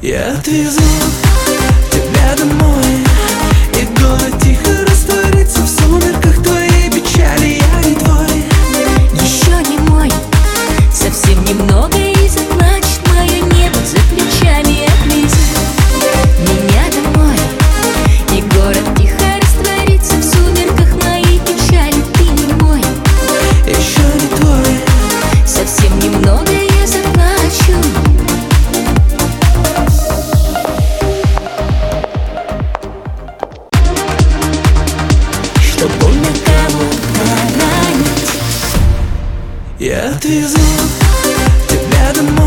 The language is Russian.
Я отвезу тебя домой, и город тихо растворится в сумерках твоей печали. Я не твой, еще не мой, совсем немного и заплачет мое небо за плечами. Отвези меня домой, и город тихо растворится в сумерках моей печали. Ты не мой, еще не твой, совсем немного я заплачу. Чтоб больно кого-то ранить. я отвезу тебя домой.